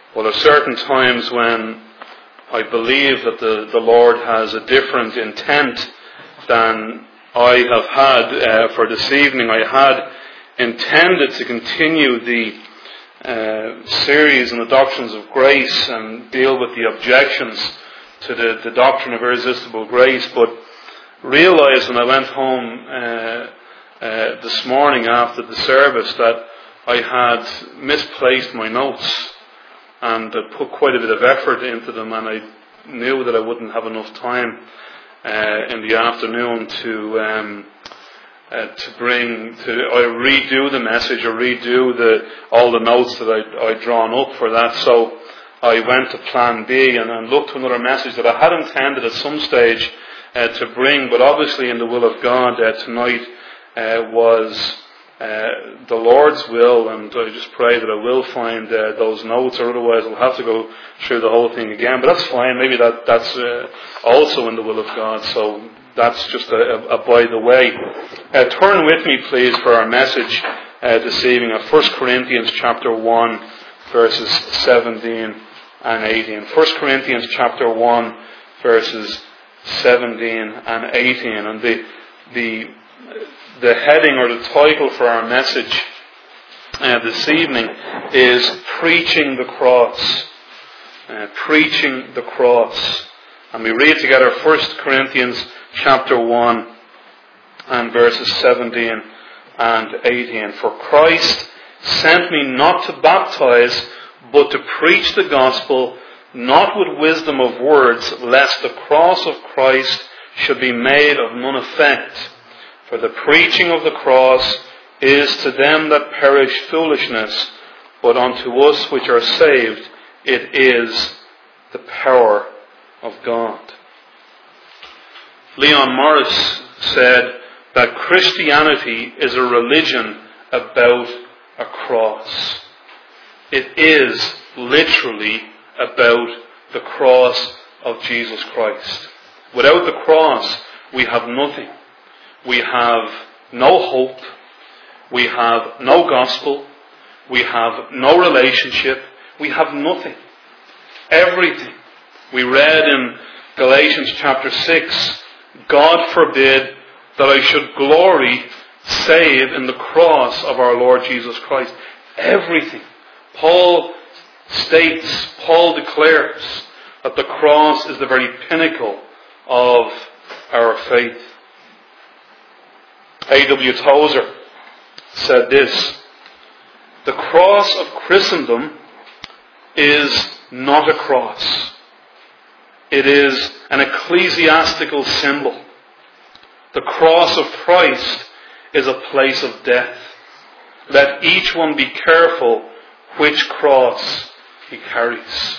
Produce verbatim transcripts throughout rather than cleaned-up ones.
Well, there are certain times when I believe that the, the Lord has a different intent than I have had uh, for this evening. I had intended to continue the uh, series on the doctrines of grace and deal with the objections to the, the doctrine of irresistible grace, but realized when I went home uh, uh, this morning after the service that I had misplaced my notes and I put quite a bit of effort into them, and I knew that I wouldn't have enough time uh, in the afternoon to um, uh, to bring to I redo the message or redo the all the notes that I I'd drawn up for that. So I went to Plan B and, and looked to another message that I had intended at some stage uh, to bring, but obviously in the will of God uh, tonight uh, was uh, the Lord's will, and I just pray that I will find uh, those notes, or otherwise I'll have to go through the whole thing again. But that's fine. Maybe that that's uh, also in the will of God. So that's just a, a, a by the way. Uh, turn with me, please, for our message uh, this evening of First Corinthians chapter one, verses seventeen and eighteen. First Corinthians chapter one, verses seventeen and eighteen. And the the the heading or the title for our message uh, this evening is Preaching the Cross. Uh, Preaching the Cross. And we read together First Corinthians chapter one and verses seventeen and eighteen. For Christ sent me not to baptize, but to preach the gospel, not with wisdom of words, lest the cross of Christ should be made of none effect. For the preaching of the cross is to them that perish foolishness, but unto us which are saved it is the power of God. Leon Morris said that Christianity is a religion about a cross. It is literally about the cross of Jesus Christ. Without the cross, we have nothing. We have no hope. We have no gospel. We have no relationship. We have nothing. Everything. We read in Galatians chapter six, God forbid that I should glory save in the cross of our Lord Jesus Christ. Everything. Paul states, Paul declares that the cross is the very pinnacle of our faith. A W Tozer said this: the cross of Christendom is not a cross. It is an ecclesiastical symbol. The cross of Christ is a place of death. Let each one be careful which cross he carries.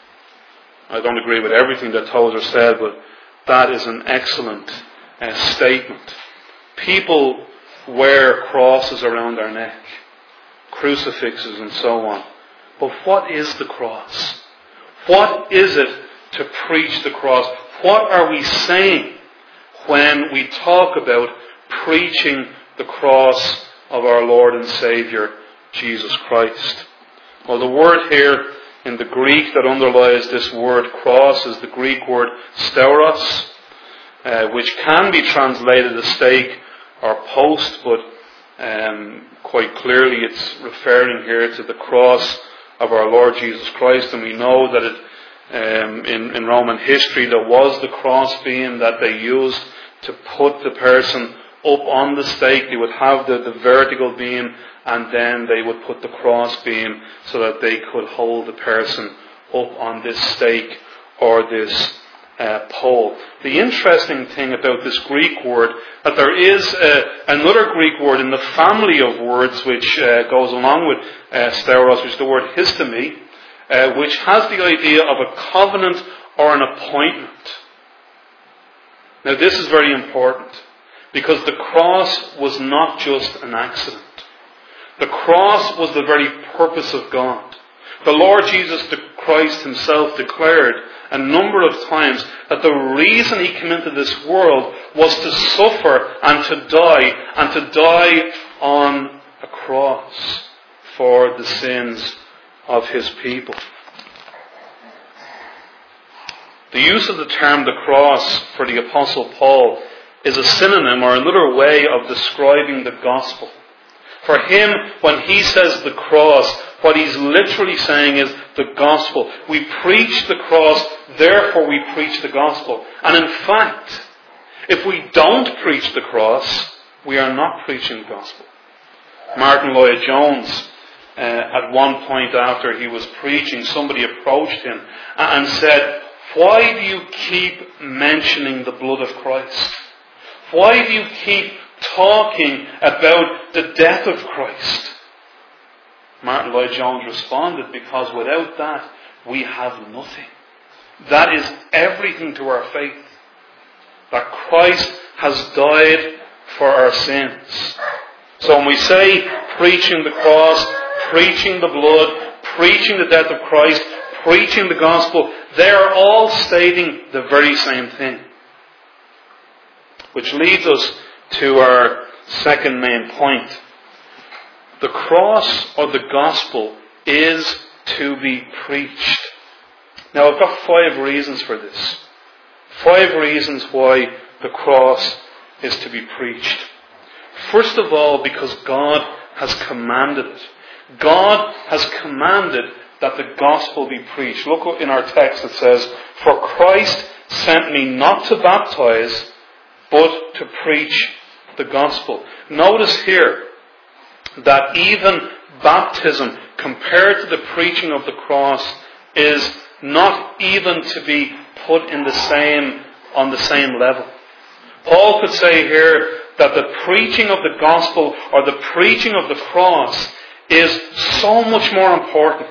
I don't agree with everything that Tozer said, but that is an excellent uh, statement. People wear crosses around their neck, crucifixes and so on. But what is the cross? What is it to preach the cross? What are we saying when we talk about preaching the cross of our Lord and Saviour, Jesus Christ? Well, the word here in the Greek that underlies this word cross is the Greek word stauros, uh, which can be translated as stake or post, but um, quite clearly it's referring here to the cross of our Lord Jesus Christ. And we know that it, um, in, in Roman history there was the cross beam that they used to put the person up on the stake. They would have the, the vertical beam, and then they would put the cross beam so that they could hold the person up on this stake or this uh, pole. The interesting thing about this Greek word, that there is uh, another Greek word in the family of words which uh, goes along with uh, stauros, which is the word histemi, uh, which has the idea of a covenant or an appointment. Now this is very important, because the cross was not just an accident. The cross was the very purpose of God. The Lord Jesus Christ himself declared a number of times that the reason he came into this world was to suffer and to die, and to die on a cross for the sins of his people. The use of the term the cross for the Apostle Paul is a synonym or another way of describing the gospel. For him, when he says the cross, what he's literally saying is the gospel. We preach the cross, therefore we preach the gospel. And in fact, if we don't preach the cross, we are not preaching the gospel. Martin Lloyd-Jones, uh, at one point after he was preaching, somebody approached him and said, "Why do you keep mentioning the blood of Christ? Why do you keep talking about the death of Christ?" Martin Lloyd-Jones responded, "Because without that, we have nothing. That is everything to our faith. That Christ has died for our sins." So when we say preaching the cross, preaching the blood, preaching the death of Christ, preaching the gospel, they are all stating the very same thing. Which leads us to our second main point. The cross or the gospel is to be preached. Now I've got five reasons for this. Five reasons why the cross is to be preached. First of all, because God has commanded it. God has commanded that the gospel be preached. Look in our text, it says, "For Christ sent me not to baptize, but to preach the gospel." Notice here that even baptism, compared to the preaching of the cross, is not even to be put in the same, on the same level. Paul could say here that the preaching of the gospel or the preaching of the cross is so much more important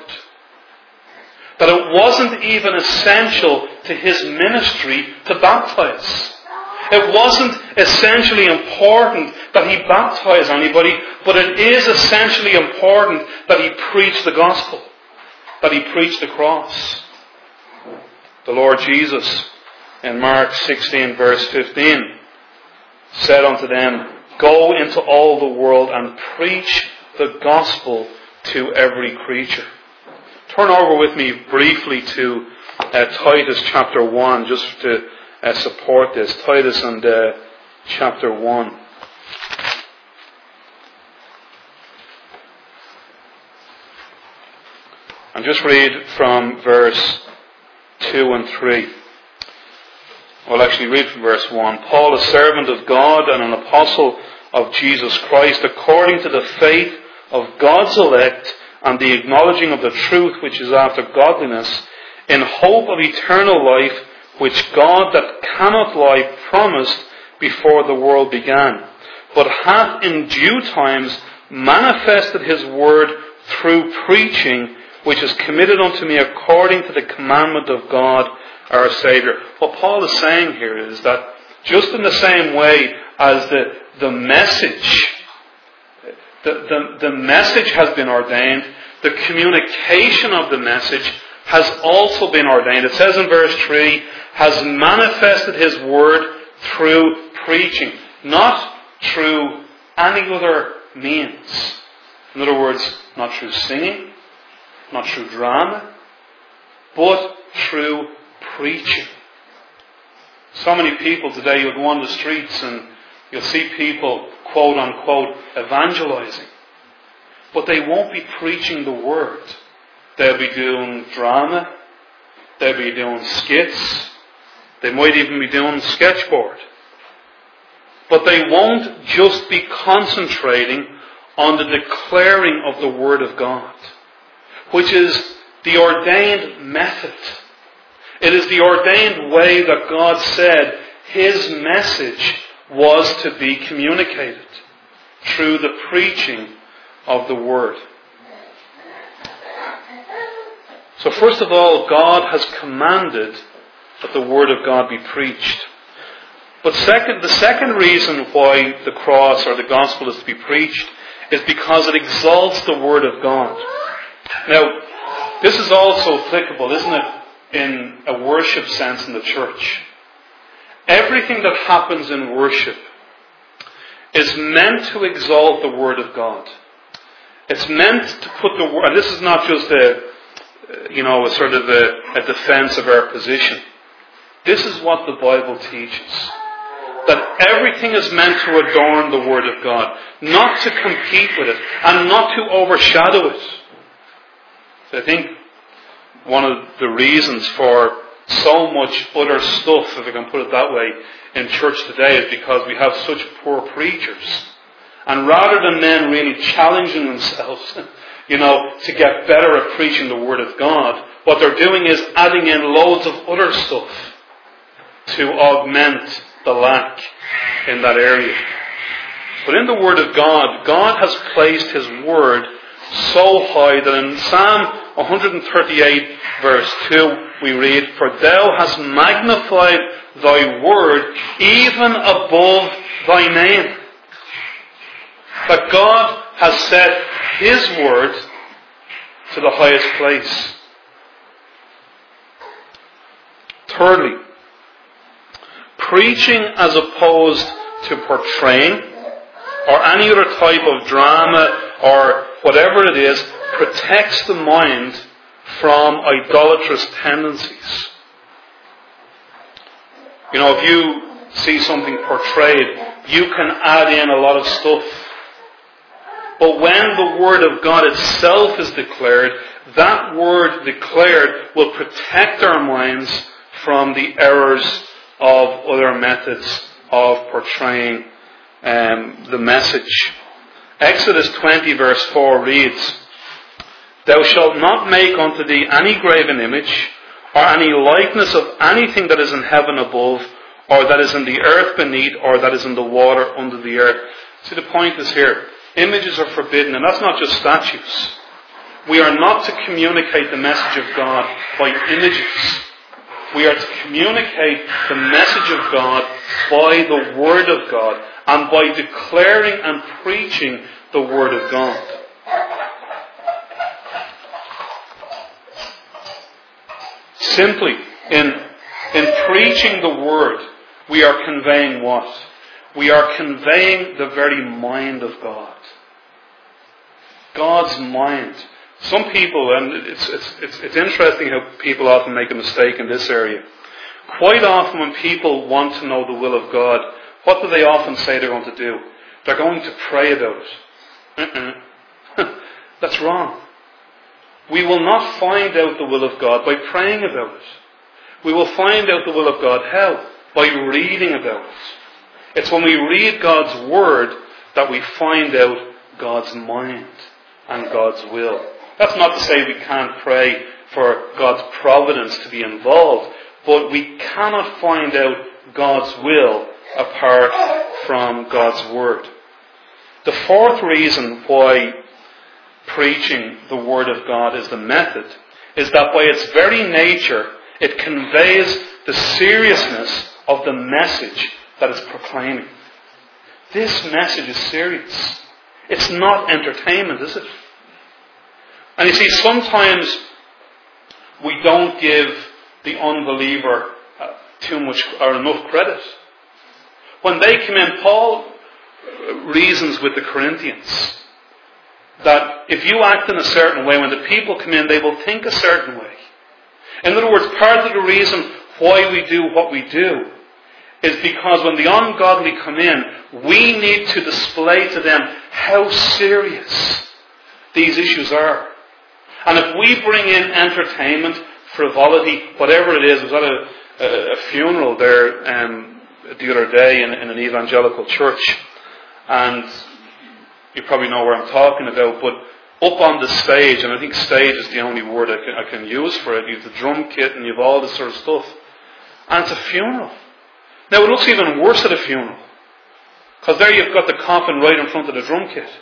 that it wasn't even essential to his ministry to baptize. It wasn't essentially important that he baptize anybody, but it is essentially important that he preach the gospel, that he preach the cross. The Lord Jesus, in Mark sixteen verse fifteen, said unto them, "Go into all the world and preach the gospel to every creature." Turn over with me briefly to uh, Titus chapter one, just to uh, support this. Titus and uh, chapter one. And just read from verse two and three. Well, actually read from verse one. "Paul, a servant of God and an apostle of Jesus Christ, according to the faith of God's elect and the acknowledging of the truth which is after godliness, in hope of eternal life, which God that cannot lie promised before the world began, but hath in due times manifested his word through preaching, which is committed unto me according to the commandment of God our Saviour." What Paul is saying here is that just in the same way as the, the message, the, the, the message has been ordained, the communication of the message has also been ordained. It says in verse three, "has manifested his word through preaching," not through any other means. In other words, not through singing, not through drama, but through preaching. So many people today, you'll go on the streets and you'll see people, quote unquote, evangelizing. But they won't be preaching the word. They'll be doing drama. They'll be doing skits. They might even be doing sketchboard. But they won't just be concentrating on the declaring of the word of God, which is the ordained method. It is the ordained way that God said his message was to be communicated through the preaching of the word. So first of all, God has commanded that the word of God be preached. But second, the second reason why the cross or the gospel is to be preached is because it exalts the word of God. Now, this is also applicable, isn't it, in a worship sense in the church. Everything that happens in worship is meant to exalt the word of God. It's meant to put the word, and this is not just a, you know, a sort of a, a defense of our position. This is what the Bible teaches. That everything is meant to adorn the Word of God, not to compete with it, and not to overshadow it. So I think one of the reasons for so much other stuff, if I can put it that way, in church today is because we have such poor preachers. And rather than men really challenging themselves, you know, to get better at preaching the Word of God, what they're doing is adding in loads of other stuff to augment the lack in that area. But in the Word of God, God has placed His Word so high that in Psalm one thirty-eight verse two we read, "For thou hast magnified thy word even above thy name." That God has set His word to the highest place. Thirdly, preaching as opposed to portraying or any other type of drama or whatever it is protects the mind from idolatrous tendencies. You know, if you see something portrayed, you can add in a lot of stuff. But when the Word of God itself is declared, that Word declared will protect our minds from the errors of other methods of portraying um, the message. Exodus twenty verse four reads, "Thou shalt not make unto thee any graven image, or any likeness of anything that is in heaven above, or that is in the earth beneath, or that is in the water under the earth." See, the point is here, images are forbidden, and that's not just statues. We are not to communicate the message of God by images. We are to communicate the message of God by the Word of God, and by declaring and preaching the Word of God. Simply, in, in preaching the Word, we are conveying what? We are conveying the very mind of God. God's mind. Some people, and it's, it's, it's, it's interesting how people often make a mistake in this area. Quite often when people want to know the will of God, what do they often say they're going to do? They're going to pray about it. Uh-uh. That's wrong. We will not find out the will of God by praying about it. We will find out the will of God how? By reading about it. It's when we read God's Word that we find out God's mind and God's will. That's not to say we can't pray for God's providence to be involved, but we cannot find out God's will apart from God's Word. The fourth reason why preaching the Word of God is the method is that by its very nature it conveys the seriousness of the message that it's proclaiming. This message is serious. It's not entertainment, is it? And you see, sometimes we don't give the unbeliever uh, too much or enough credit. When they come in, Paul reasons with the Corinthians that if you act in a certain way, when the people come in, they will think a certain way. In other words, part of the reason why we do what we do is because when the ungodly come in, we need to display to them how serious these issues are. And if we bring in entertainment, frivolity, whatever it is, I was at a, a, a funeral there um, the other day in, in an evangelical church, and you probably know where I'm talking about, but up on the stage, and I think stage is the only word I can, I can use for it, you have the drum kit and you have all this sort of stuff, and it's a funeral. Now it looks even worse at a funeral, because there you've got the coffin right in front of the drum kit.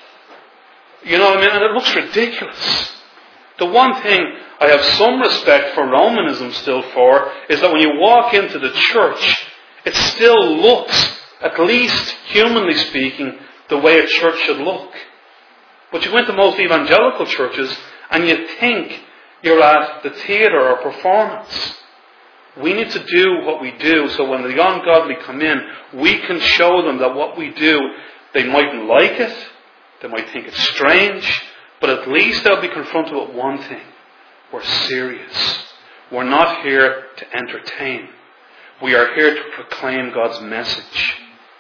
You know what I mean? And it looks ridiculous. The one thing I have some respect for Romanism still for is that when you walk into the church, it still looks, at least humanly speaking, the way a church should look. But you go into most evangelical churches and you think you're at the theatre or performance. We need to do what we do so when the ungodly come in, we can show them that what we do, they mightn't like it, they might think it's strange, but at least they'll be confronted with one thing. We're serious. We're not here to entertain. We are here to proclaim God's message.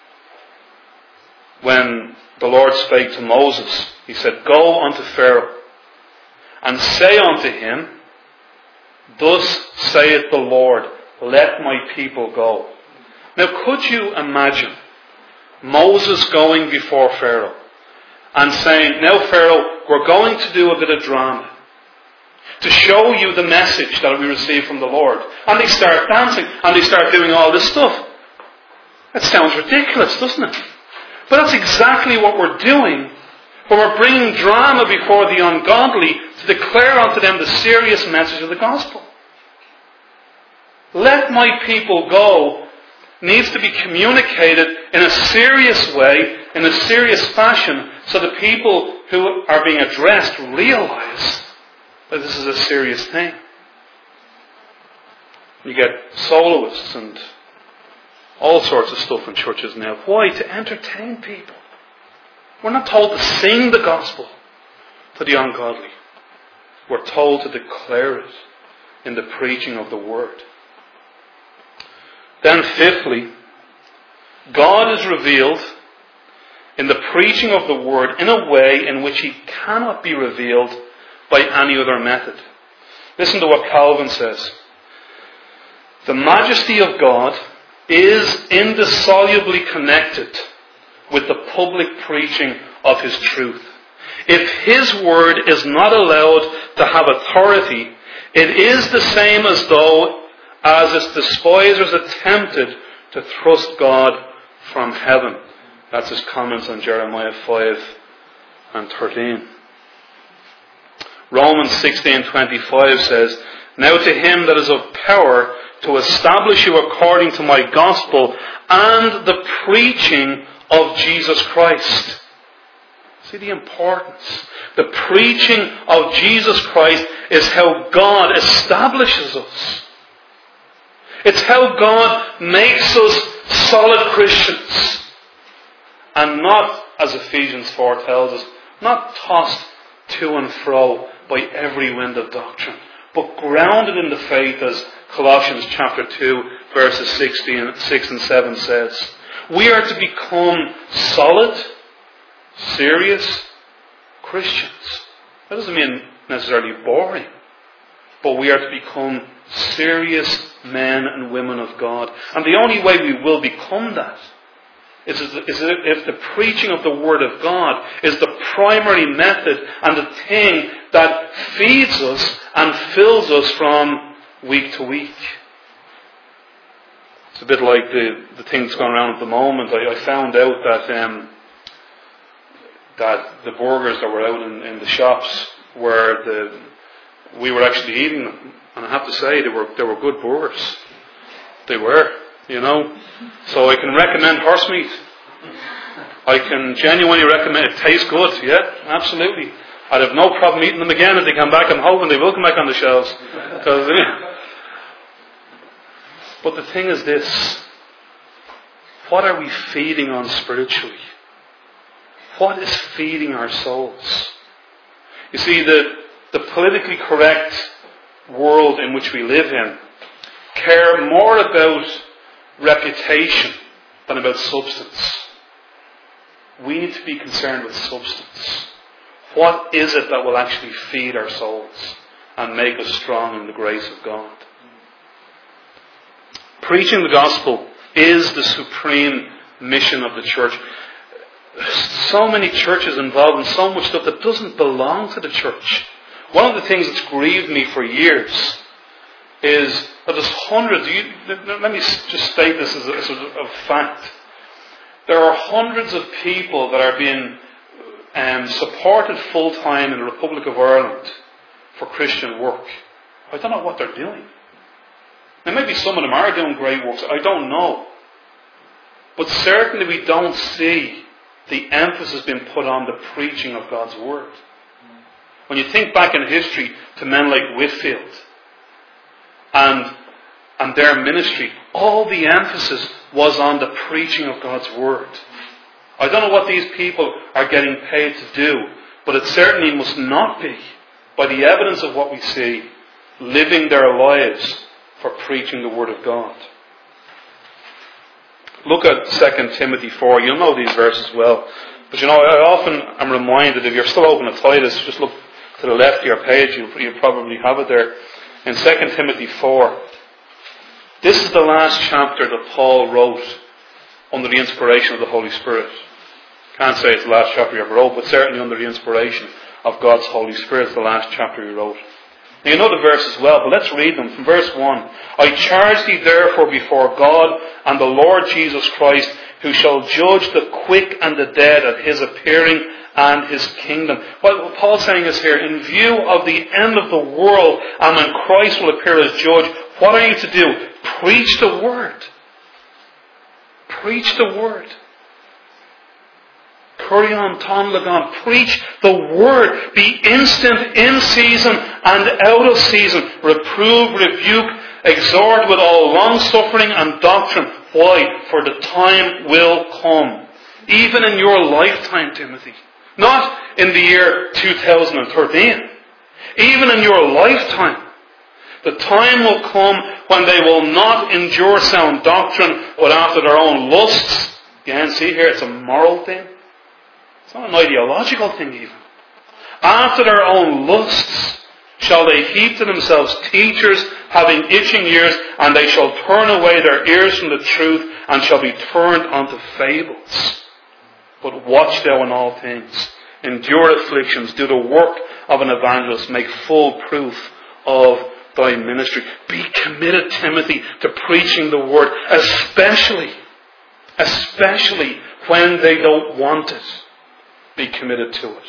When the Lord spake to Moses, he said, "Go unto Pharaoh, and say unto him, Thus saith the Lord, let my people go." Now could you imagine Moses going before Pharaoh and saying, "Now Pharaoh, we're going to do a bit of drama to show you the message that we received from the Lord." And they start dancing and they start doing all this stuff. That sounds ridiculous, doesn't it? But that's exactly what we're doing when we're bringing drama before the ungodly to declare unto them the serious message of the gospel. "Let my people go" needs to be communicated in a serious way, in a serious fashion, so the people who are being addressed realize that this is a serious thing. You get soloists and all sorts of stuff in churches now. Why? To entertain people. We're not told to sing the gospel to the ungodly. We're told to declare it in the preaching of the word. Then fifthly, God is revealed in the preaching of the word in a way in which he cannot be revealed by any other method. Listen to what Calvin says. "The majesty of God is indissolubly connected with the public preaching of his truth. If his word is not allowed to have authority, it is the same as though as its despisers attempted to thrust God from heaven." That's his comments on Jeremiah five and thirteen. Romans sixteen twenty-five says, "Now to him that is of power to establish you according to my gospel and the preaching of Jesus Christ." See the importance. The preaching of Jesus Christ is how God establishes us. It's how God makes us solid Christians. And not, as Ephesians four tells us, not tossed to and fro by every wind of doctrine, but grounded in the faith, as Colossians chapter two, verses six and seven says. We are to become solid, serious Christians. That doesn't mean necessarily boring, but we are to become serious men and women of God. And the only way we will become that is if the preaching of the Word of God is the primary method and the thing that feeds us and fills us from week to week. It's a bit like the, the thing that's going around at the moment. I, I found out that um, that the burgers that were out in, in the shops were the we were actually eating them, and I have to say they were they were good burgers. They were, you know. So I can recommend horse meat. I can genuinely recommend it. Tastes good, yeah, absolutely. I'd have no problem eating them again if they come back. I'm hoping they will come back on the shelves. Because, yeah. But the thing is this: what are we feeding on spiritually? What is feeding our souls? You see, the, the politically correct world in which we live in care more about reputation than about substance. We need to be concerned with substance. What is it that will actually feed our souls and make us strong in the grace of God? Preaching the gospel is the supreme mission of the church. So many churches involved in so much stuff that doesn't belong to the church. One of the things that's grieved me for years is that there's hundreds, you, let me just state this as a, as a fact. There are hundreds of people that are being um, supported full-time in the Republic of Ireland for Christian work. I don't know what they're doing. Now maybe some of them are doing great works, I don't know. But certainly we don't see the emphasis being put on the preaching of God's Word. When you think back in history to men like Whitefield and, and their ministry, all the emphasis was on the preaching of God's Word. I don't know what these people are getting paid to do, but it certainly must not be, by the evidence of what we see, living their lives for preaching the Word of God. Look at Second Timothy four. You'll know these verses well. But you know, I often am reminded, if you're still open to Titus, just look to the left of your page, you you probably have it there. In Second Timothy four, this is the last chapter that Paul wrote under the inspiration of the Holy Spirit. Can't say it's the last chapter he ever wrote, but certainly under the inspiration of God's Holy Spirit, it's the last chapter he wrote. Now you know the verses well, but let's read them. From verse one. I charge thee therefore before God and the Lord Jesus Christ, who shall judge the quick and the dead at his appearing and his kingdom. What Paul's saying is here, in view of the end of the world and when Christ will appear as judge, what are you to do? Preach the word. Preach the word. Kurion ton lagon. Preach the word. Be instant in season and out of season. Reprove, rebuke, exhort with all long suffering and doctrine. Why? For the time will come. Even in your lifetime, Timothy. Not in the year two thousand thirteen. Even in your lifetime. The time will come when they will not endure sound doctrine, but after their own lusts. Again, see here, it's a moral thing. It's not an ideological thing even. After their own lusts shall they heap to themselves teachers having itching ears, and they shall turn away their ears from the truth, and shall be turned unto fables. But watch thou in all things. Endure afflictions. Do the work of an evangelist. Make full proof of thy ministry. Be committed, Timothy, to preaching the word, especially, especially when they don't want it. Be committed to it.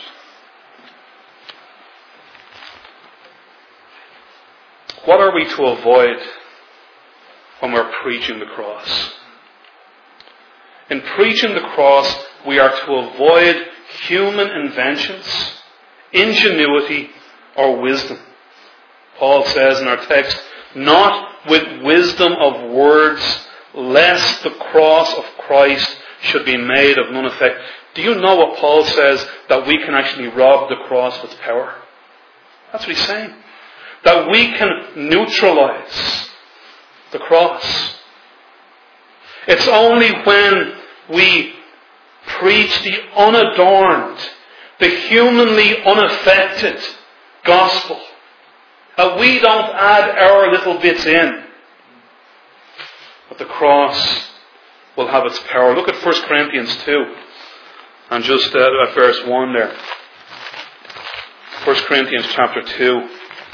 What are we to avoid when we're preaching the cross? In preaching the cross, we are to avoid human inventions, ingenuity, or wisdom. Paul says in our text, not with wisdom of words, lest the cross of Christ should be made of none effect. Do you know what Paul says? That we can actually rob the cross of its power. That's what he's saying. That we can neutralize the cross. It's only when we preach the unadorned, the humanly unaffected gospel, that we don't add our little bits in, but the cross will have its power. Look at First Corinthians two, and just uh, at verse one there. First Corinthians chapter two.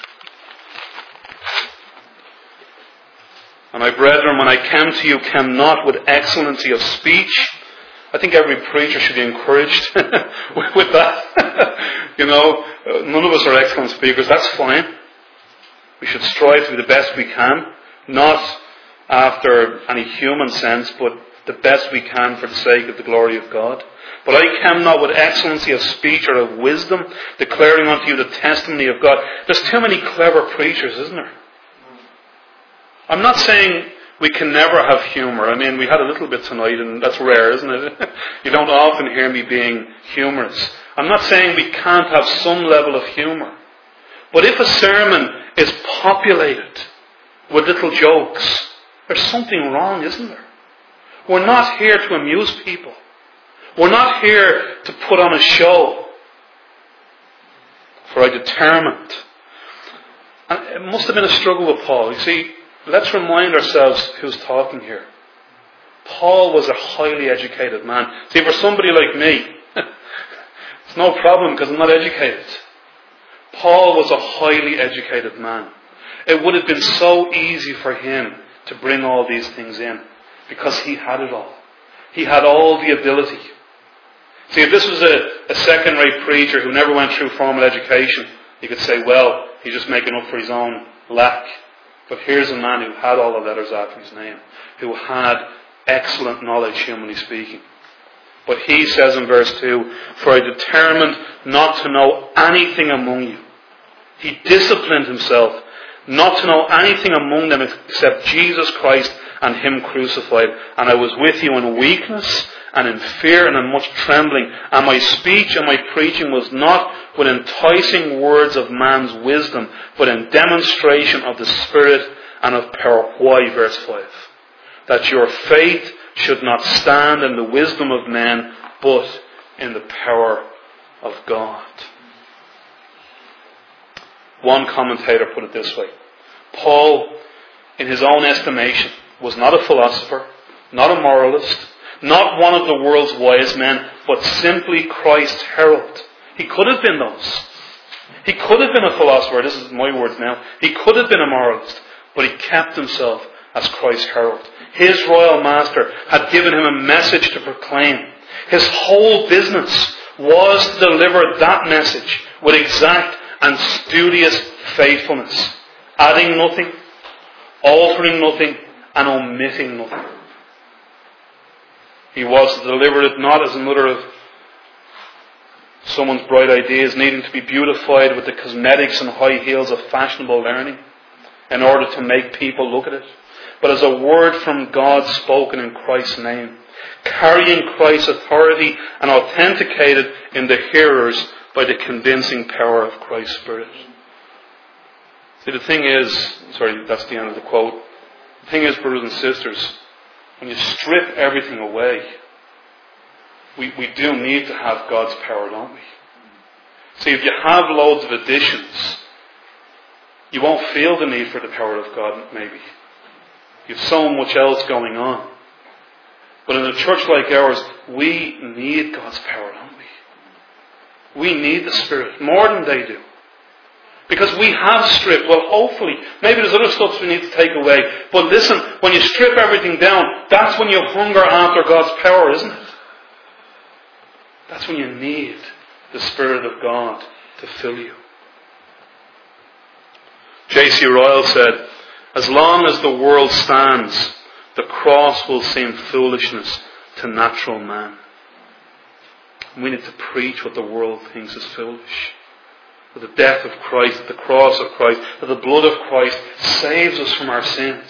And I, brethren, when I came to you, came not with excellency of speech. I think every preacher should be encouraged with that. You know, none of us are excellent speakers. That's fine. We should strive to be the best we can. Not after any human sense, but the best we can for the sake of the glory of God. But I came not with excellency of speech or of wisdom, declaring unto you the testimony of God. There's too many clever preachers, isn't there? I'm not saying we can never have humour. I mean, we had a little bit tonight, and that's rare, isn't it? You don't often hear me being humorous. I'm not saying we can't have some level of humour. But if a sermon is populated with little jokes, there's something wrong, isn't there? We're not here to amuse people. We're not here to put on a show. For I determined. And it must have been a struggle with Paul. You see, let's remind ourselves who's talking here. Paul was a highly educated man. See, for somebody like me, it's no problem because I'm not educated. Paul was a highly educated man. It would have been so easy for him to bring all these things in because he had it all. He had all the ability. See, if this was a, a second-rate preacher who never went through formal education, you could say, well, he's just making up for his own lack. But here's a man who had all the letters after his name, who had excellent knowledge, humanly speaking. But he says in verse two, for I determined not to know anything among you. He disciplined himself not to know anything among them except Jesus Christ and Him crucified. And I was with you in weakness and in fear and in much trembling. And my speech and my preaching was not with enticing words of man's wisdom, but in demonstration of the Spirit and of power. Why? Verse five. That your faith should not stand in the wisdom of men, but in the power of God. One commentator put it this way: Paul, in his own estimation, was not a philosopher, not a moralist, not one of the world's wise men, but simply Christ's herald. He could have been those. He could have been a philosopher. This is my words now. He could have been a moralist, but he kept himself as Christ's herald. His royal master had given him a message to proclaim. His whole business was to deliver that message with exact and studious faithfulness, adding nothing, altering nothing, and omitting nothing. He was to deliver it not as another of someone's bright ideas needing to be beautified with the cosmetics and high heels of fashionable learning in order to make people look at it, but as a word from God spoken in Christ's name, carrying Christ's authority and authenticated in the hearers by the convincing power of Christ's Spirit. See, the thing is, sorry, that's the end of the quote. The thing is, brothers and sisters, when you strip everything away, we, we do need to have God's power, don't we? See, if you have loads of additions, you won't feel the need for the power of God, maybe. You have so much else going on. But in a church like ours, we need God's power, don't we? We need the Spirit more than they do. Because we have stripped, well, hopefully, maybe there's other stuff we need to take away. But listen, when you strip everything down, that's when you hunger after God's power, isn't it? That's when you need the Spirit of God to fill you. J C Ryle said, as long as the world stands, the cross will seem foolishness to natural man. We need to preach what the world thinks is foolish. That the death of Christ, that the cross of Christ, that the blood of Christ saves us from our sins.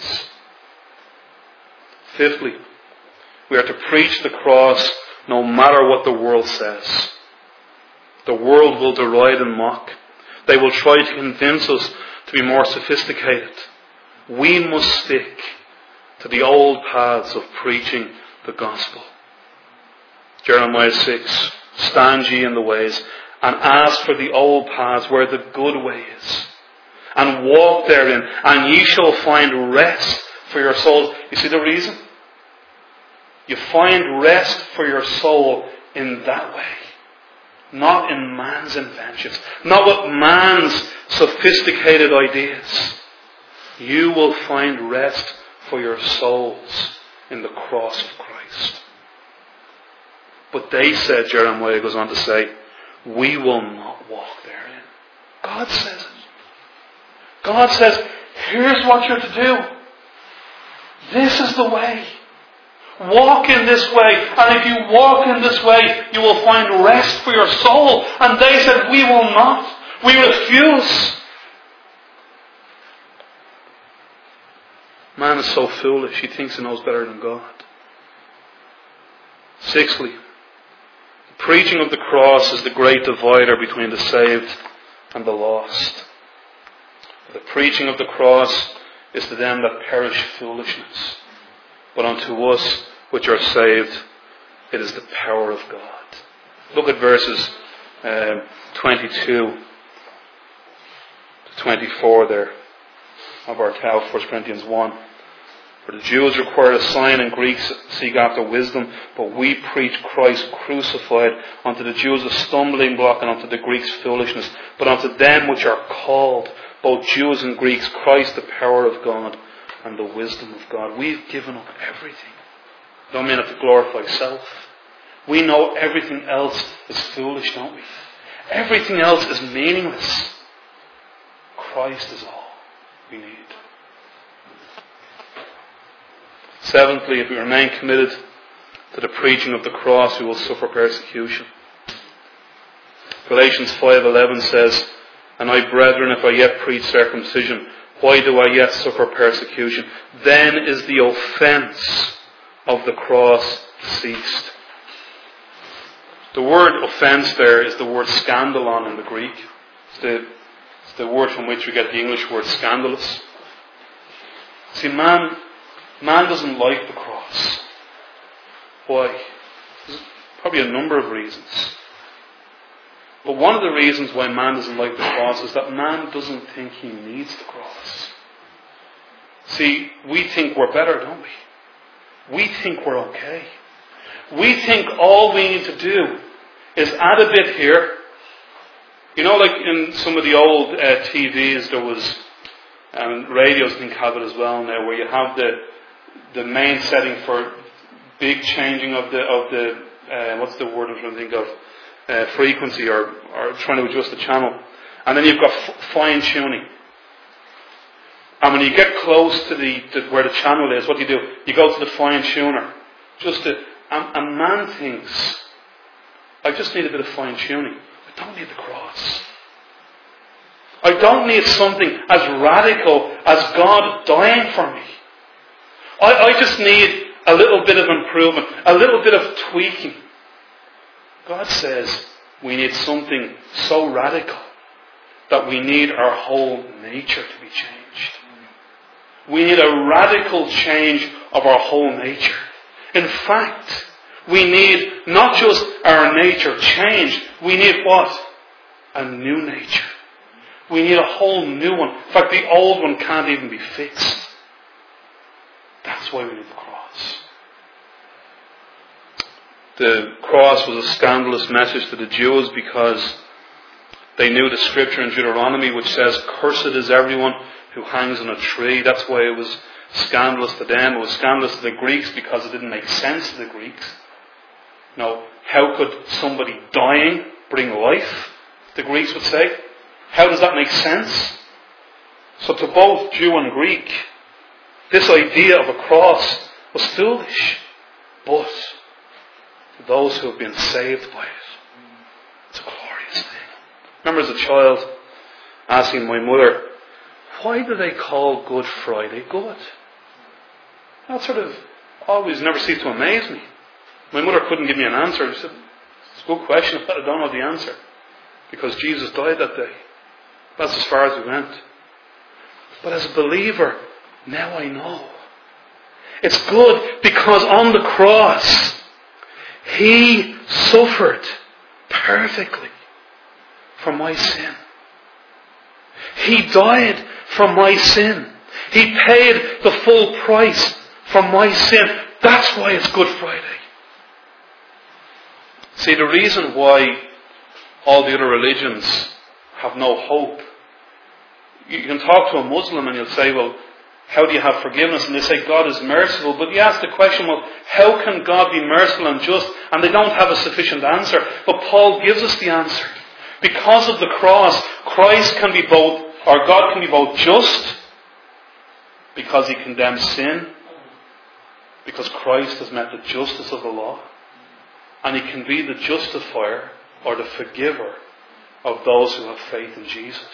Fifthly, we are to preach the cross no matter what the world says. The world will deride and mock. They will try to convince us to be more sophisticated. We must stick to the old paths of preaching the gospel. Jeremiah six, stand ye in the ways and ask for the old paths where the good way is, and walk therein, and ye shall find rest for your souls. You see the reason? You find rest for your soul in that way. Not in man's inventions. Not with man's sophisticated ideas. You will find rest for your souls in the cross of Christ. But they said, Jeremiah goes on to say, we will not walk therein. God says it. God says, here's what you're to do. This is the way. Walk in this way. And if you walk in this way, you will find rest for your soul. And they said, we will not. We refuse. Man is so foolish. He thinks he knows better than God. Sixthly, the preaching of the cross is the great divider between the saved and the lost. The preaching of the cross is to them that perish foolishness. But unto us which are saved, it is the power of God. Look at verses uh, twenty-two to twenty-four there of our text, First Corinthians one. For the Jews require a sign and Greeks seek after wisdom, but we preach Christ crucified, unto the Jews a stumbling block and unto the Greeks foolishness. But unto them which are called, both Jews and Greeks, Christ the power of God and the wisdom of God. We've given up everything. Don't mean it to glorify self. We know everything else is foolish, don't we? Everything else is meaningless. Christ is all we need. Seventhly, if we remain committed to the preaching of the cross, we will suffer persecution. Galatians five eleven says, and I, brethren, if I yet preach circumcision, why do I yet suffer persecution? Then is the offence of the cross ceased. The word offence there is the word scandalon in the Greek. It's the, it's the word from which we get the English word scandalous. See, man, man doesn't like the cross. Why? There's probably a number of reasons. But one of the reasons why man doesn't like the cross is that man doesn't think he needs the cross. See, we think we're better, don't we? We think we're okay. We think all we need to do is add a bit here. You know, like in some of the old uh, T Vs, there was, and radios I think have it as well now, where you have the the main setting for big changing of the of the uh, what's the word I'm trying to think of uh, frequency or or trying to adjust the channel, and then you've got f- fine tuning. And when you get close to the to where the channel is, what do you do? You go to the fine tuner. Just to, and, and man thinks, I just need a bit of fine tuning. I don't need the cross. I don't need something as radical as God dying for me. I, I just need a little bit of improvement, a little bit of tweaking. God says we need something so radical that we need our whole nature to be changed. We need a radical change of our whole nature. In fact, we need not just our nature changed, we need what? A new nature. We need a whole new one. In fact, the old one can't even be fixed. That's why we need the cross. The cross was a scandalous message to the Jews because they knew the scripture in Deuteronomy which says, "Cursed is everyone who hangs on a tree." That's why it was scandalous to them. It was scandalous to the Greeks because it didn't make sense to the Greeks. Now, how could somebody dying bring life? The Greeks would say. How does that make sense? So to both Jew and Greek, this idea of a cross was foolish. But to those who have been saved by it, it's a glorious thing. I remember as a child asking my mother, why do they call Good Friday good? That sort of always never ceased to amaze me. My mother couldn't give me an answer. She said, it's a good question, but I don't know the answer. Because Jesus died that day. That's as far as we went. But as a believer, now I know. It's good because on the cross, He suffered perfectly for my sin. He died for my sin. He paid the full price for my sin. That's why it's Good Friday. See, the reason why all the other religions have no hope. You can talk to a Muslim and you'll say, well, how do you have forgiveness? And they say God is merciful. But you ask the question, well, how can God be merciful and just? And they don't have a sufficient answer. But Paul gives us the answer. Because of the cross, Christ can be both, or God can be both just, because He condemns sin, because Christ has met the justice of the law, and He can be the justifier or the forgiver of those who have faith in Jesus.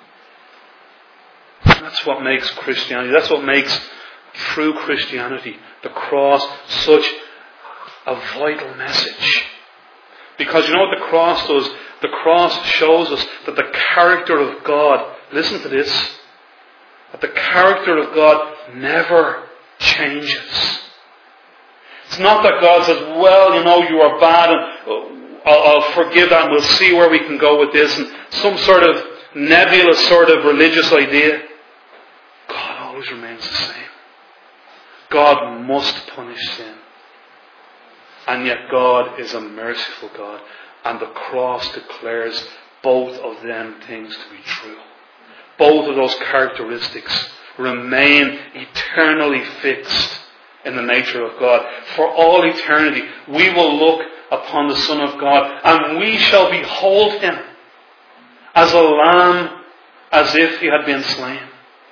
That's what makes Christianity, that's what makes true Christianity, the cross, such a vital message. Because you know what the cross does? The cross shows us that the character of God, listen to this, that the character of God never changes. It's not that God says, well, you know, you are bad and I'll, I'll forgive that and we'll see where we can go with this, and some sort of nebulous sort of religious idea. God always remains the same. God must punish sin. And yet God is a merciful God. And the cross declares both of them things to be true. Both of those characteristics remain eternally fixed in the nature of God. For all eternity, we will look upon the Son of God and we shall behold Him as a lamb, as if He had been slain.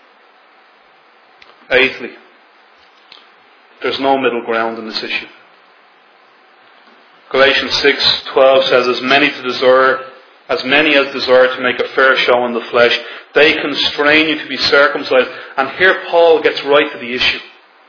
Eighthly, there's no middle ground in this issue. Galatians six twelve says, as many to desire, as many as desire to make a fair show in the flesh, they constrain you to be circumcised. And here Paul gets right to the issue.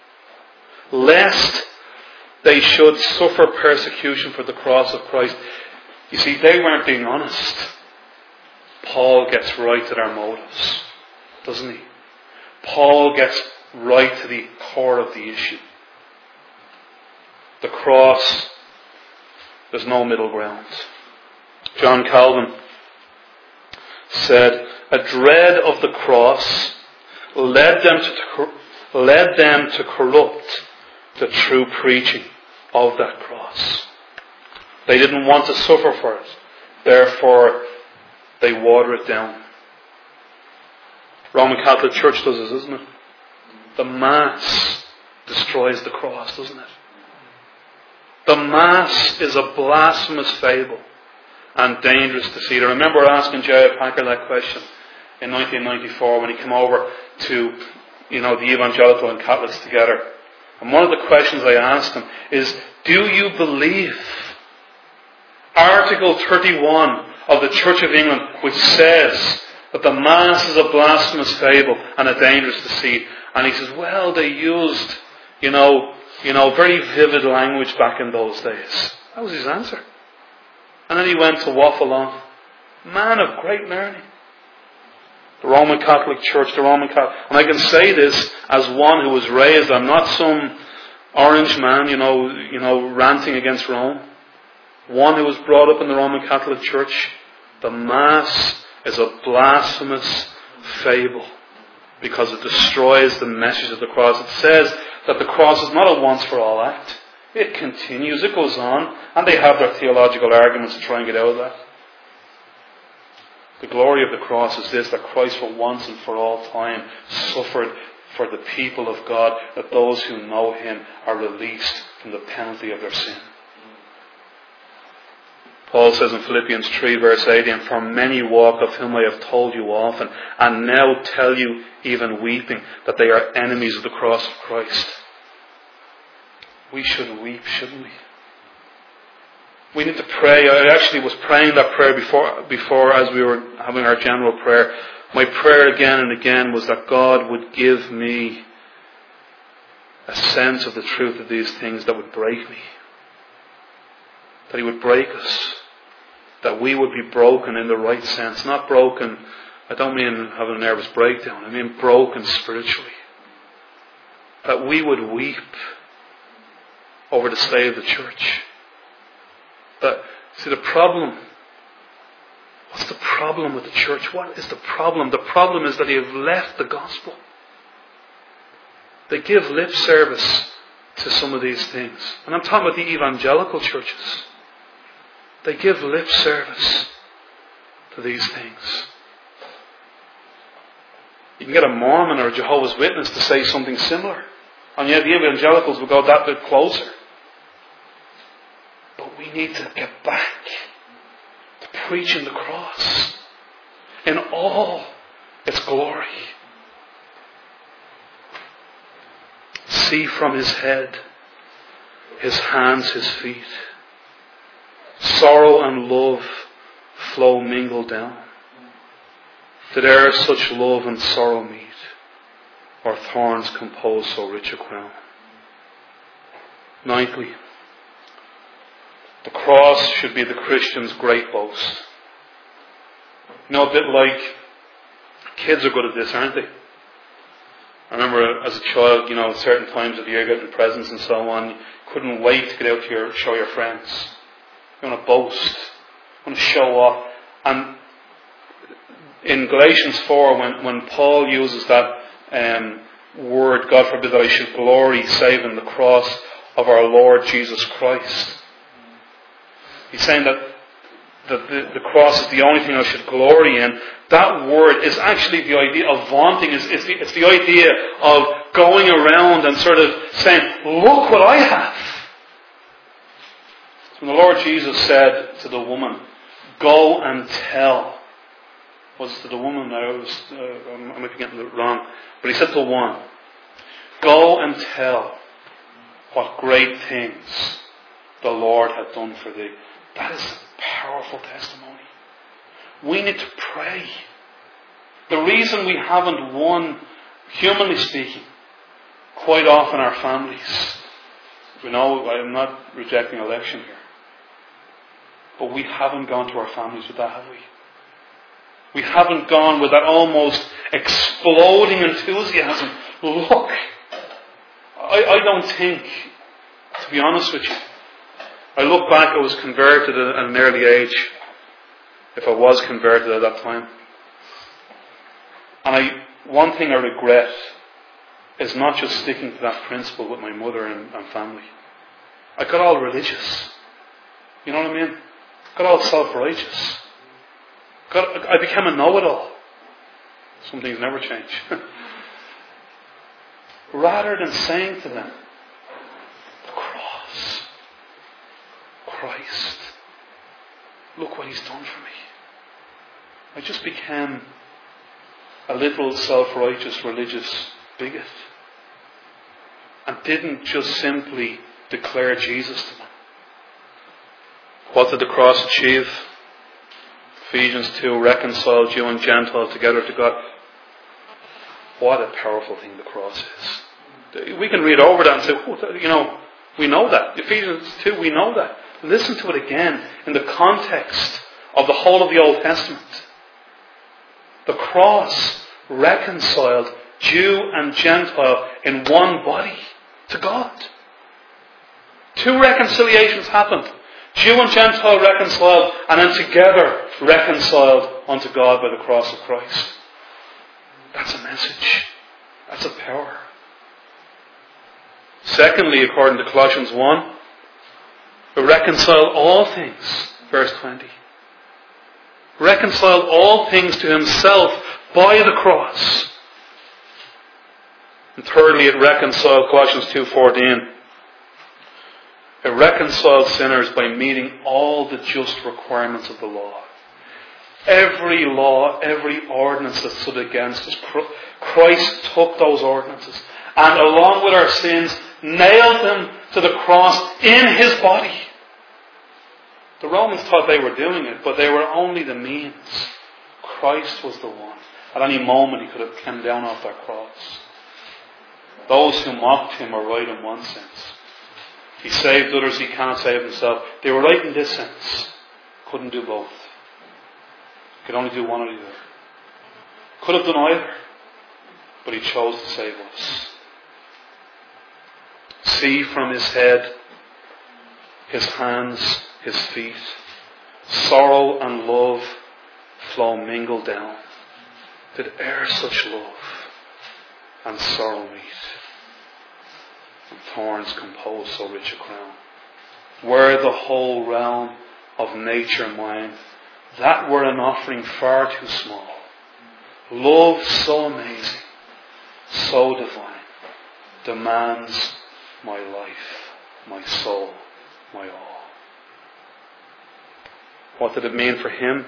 Lest they should suffer persecution for the cross of Christ. You see, they weren't being honest. Paul gets right to their motives, doesn't he? Paul gets right to the core of the issue. The cross, there's no middle ground. John Calvin said, a dread of the cross led them to, led them to corrupt the true preaching of that cross. They didn't want to suffer for it. Therefore, they water it down. Roman Catholic Church does this, isn't it? The Mass destroys the cross, doesn't it? The Mass is a blasphemous fable and dangerous deceit. I remember asking J F Packer that question in nineteen ninety-four when he came over to, you know, the Evangelical and Catholics together. And one of the questions I asked him is, do you believe Article thirty-one of the Church of England, which says that the Mass is a blasphemous fable and a dangerous deceit? And he says, well, they used, you know, you know, very vivid language back in those days. That was his answer. And then he went to waffle on. Man of great learning. The Roman Catholic Church, the Roman Catholic... And I can say this as one who was raised, I'm not some orange man, you know, you know, ranting against Rome. One who was brought up in the Roman Catholic Church. The Mass is a blasphemous fable because it destroys the message of the cross. It says that the cross is not a once-for-all act. It continues, it goes on, and they have their theological arguments to try and get out of that. The glory of the cross is this, that Christ for once and for all time suffered for the people of God, that those who know Him are released from the penalty of their sin. Paul says in Philippians three verse eighteen, for many walk, of whom I have told you often, and now tell you even weeping, that they are enemies of the cross of Christ. We should weep, shouldn't we? We need to pray. I actually was praying that prayer before, before as we were having our general prayer. My prayer again and again was that God would give me a sense of the truth of these things that would break me. That He would break us. That we would be broken in the right sense. Not broken, I don't mean having a nervous breakdown. I mean broken spiritually. That we would weep over the state of the church. That, see, the problem, what's the problem with the church? What is the problem? The problem is that they have left the gospel. They give lip service to some of these things. And I'm talking about the evangelical churches. They give lip service to these things. You can get a Mormon or a Jehovah's Witness to say something similar. And yet the evangelicals will go that bit closer. But we need to get back to preaching the cross in all its glory. See from His head, His hands, His feet. Sorrow and love flow mingled down. Did e'er such love and sorrow meet, or thorns compose so rich a crown? Ninthly, the cross should be the Christian's great boast. You know, a bit like, kids are good at this, aren't they? I remember as a child, you know, at certain times of the year, getting presents and so on, you couldn't wait to get out to your, show your friends. You want to boast. You want to show off. And in Galatians four, when, when Paul uses that um, word, God forbid that I should glory save in the cross of our Lord Jesus Christ. He's saying that the, the, the cross is the only thing I should glory in. That word is actually the idea of vaunting. It's, it's, the, it's the idea of going around and sort of saying, look what I have. When the Lord Jesus said to the woman, go and tell. Was it to the woman? I, was, uh, I might be getting it wrong. But He said to one, go and tell what great things the Lord hath done for thee. That is a powerful testimony. We need to pray. The reason we haven't won, humanly speaking, quite often our families. We know I'm not rejecting election here. But we haven't gone to our families with that, have we? We haven't gone with that almost exploding enthusiasm. Look, I, I don't think To be honest with you, I look back, I was converted at an early age, if I was converted at that time. And I, one thing I regret is not just sticking to that principle with my mother and, and family. I got all religious. You know what I mean? Got all self-righteous. Got, I became a know-it-all. Some things never change. Rather than saying to them, the cross, Christ, look what He's done for me. I just became a little self-righteous religious bigot and didn't just simply declare Jesus to them. What did the cross achieve? Ephesians two reconciled Jew and Gentile together to God. What a powerful thing the cross is. We can read over that and say, oh, you know, we know that. Ephesians two, we know that. Listen to it again in the context of the whole of the Old Testament. The cross reconciled Jew and Gentile in one body to God. Two reconciliations happened. Jew and Gentile reconciled, and then together reconciled unto God by the cross of Christ. That's a message. That's a power. Secondly, according to Colossians one, to reconcile all things, verse twenty. Reconciled all things to Himself by the cross. And thirdly, it reconciled, Colossians two fourteen. It reconciled sinners by meeting all the just requirements of the law. Every law, every ordinance that stood against us, Christ took those ordinances and along with our sins, nailed them to the cross in His body. The Romans thought they were doing it, but they were only the means. Christ was the one. At any moment He could have come down off that cross. Those who mocked Him were right in one sense. He saved others, He can't save Himself. They were right in this sense. Couldn't do both. Could only do one or the other. Could have done either. But He chose to save us. See from His head, His hands, His feet, sorrow and love flow mingled down. Did e'er such love and sorrow meet? And thorns compose so rich a crown. Were the whole realm of nature mine, that were an offering far too small. Love so amazing, so divine, demands my life, my soul, my all. What did it mean for Him?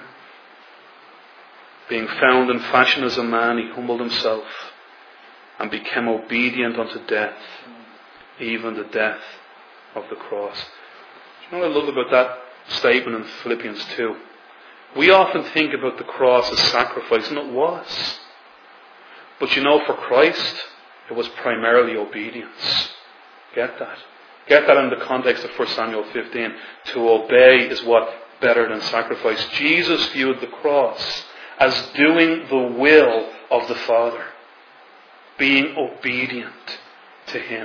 Being found in fashion as a man, He humbled Himself and became obedient unto death, even the death of the cross. Do you know what I love about that statement in Philippians two? We often think about the cross as sacrifice, and it was. But you know, for Christ, it was primarily obedience. Get that? Get that in the context of First Samuel fifteen. To obey is what? Better than sacrifice. Jesus viewed the cross as doing the will of the Father. Being obedient to Him.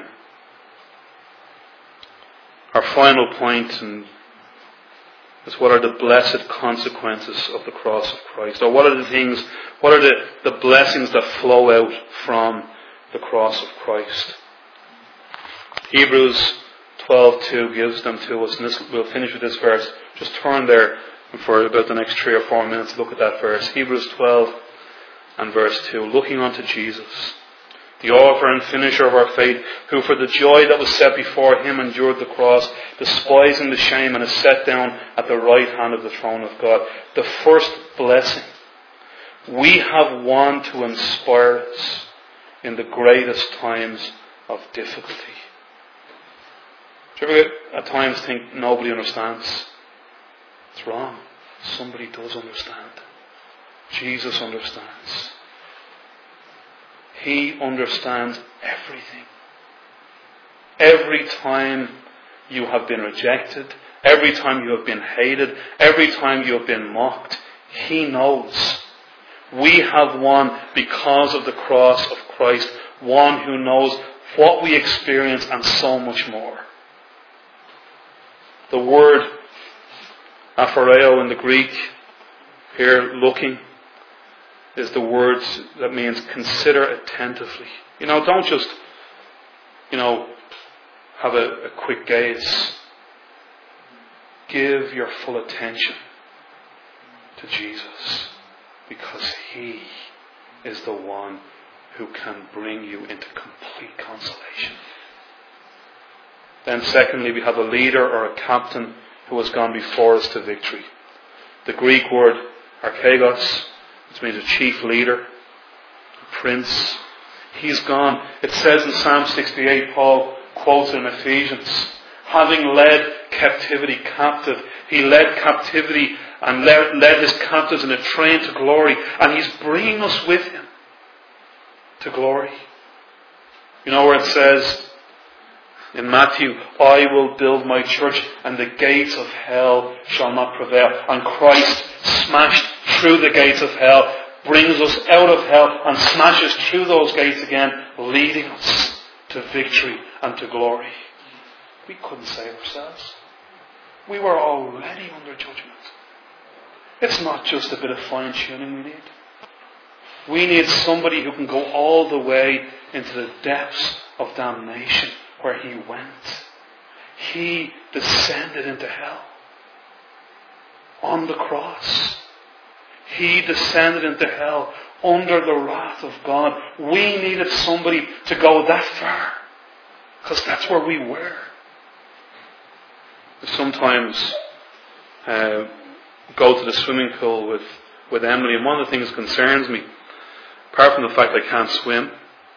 Our final point and is what are the blessed consequences of the cross of Christ? Or what are the things, what are the, the blessings that flow out from the cross of Christ? Hebrews twelve two gives them to us, and this, we'll finish with this verse. Just turn there for about the next three or four minutes. Look at that verse. Hebrews twelve and verse two. Looking unto Jesus, the author and finisher of our faith, who for the joy that was set before Him endured the cross, despising the shame, and is set down at the right hand of the throne of God. The first blessing. We have one to inspire us in the greatest times of difficulty. Do you ever at times think nobody understands? It's wrong. Somebody does understand. Jesus understands. He understands everything. Every time you have been rejected, every time you have been hated, every time you have been mocked, He knows. We have one, because of the cross of Christ, one who knows what we experience and so much more. The word aphorio in the Greek, here looking, is the word that means consider attentively. You know, don't just, you know, have a, a quick gaze. Give your full attention to Jesus, because He is the one who can bring you into complete consolation. Then secondly, we have a leader or a captain who has gone before us to victory. The Greek word archegos, which means a chief leader, a prince. He's gone. It says in Psalm sixty-eight, Paul quotes in Ephesians, having led captivity captive, he led captivity and led, led his captives in a train to glory, and he's bringing us with him to glory. You know where it says in Matthew, I will build my church and the gates of hell shall not prevail. And Christ smashed through the gates of hell, brings us out of hell and smashes through those gates again, leading us to victory and to glory. We couldn't save ourselves. We were already under judgment. It's not just a bit of fine-tuning we need. We need somebody who can go all the way into the depths of damnation where He went. He descended into hell on the cross. He descended into hell under the wrath of God. We needed somebody to go that far, because that's where we were. Sometimes uh, go to the swimming pool with, with Emily, and one of the things that concerns me, apart from the fact I can't swim,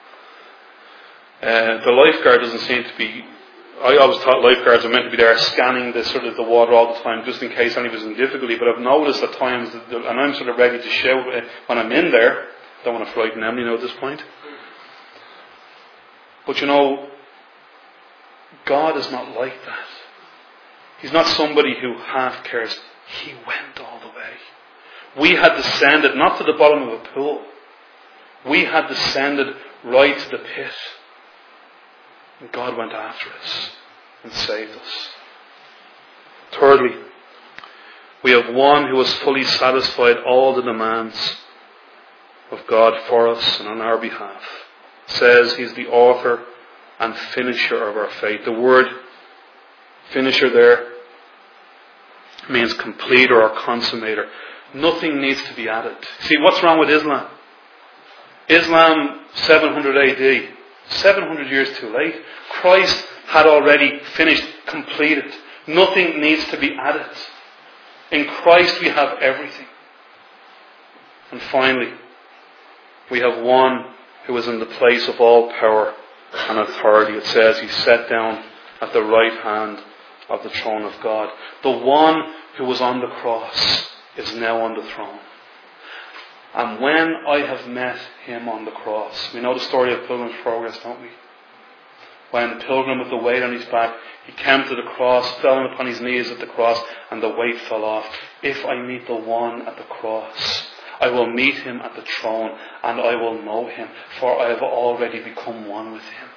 uh, the lifeguard doesn't seem to be. I always thought lifeguards are meant to be there scanning the sort of the water all the time, just in case anybody's in difficulty. But I've noticed at times, that the, and I'm sort of ready to shout when I'm in there. Don't want to frighten Emily now at this point. But you know, God is not like that. He's not somebody who half cares. He went all the way. We had descended not to the bottom of a pool. We had descended right to the pit. And God went after us and saved us. Thirdly, we have one who has fully satisfied all the demands of God for us and on our behalf. It says He's the author and finisher of our faith. The word finisher there means completer or consummator. Nothing needs to be added. See, what's wrong with Islam? Islam, seven hundred A D. seven hundred years too late. Christ had already finished, completed. Nothing needs to be added. In Christ we have everything. And finally, we have one who is in the place of all power and authority. It says He's set down at the right hand of the throne of God. The one who was on the cross is now on the throne. And when I have met Him on the cross, we know the story of Pilgrim's Progress, don't we? When Pilgrim with the weight on his back, he came to the cross, fell upon his knees at the cross, and the weight fell off. If I meet the one at the cross, I will meet Him at the throne, and I will know Him, for I have already become one with Him.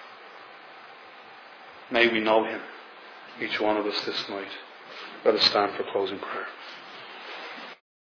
May we know Him, each one of us this night. Let us stand for closing prayer.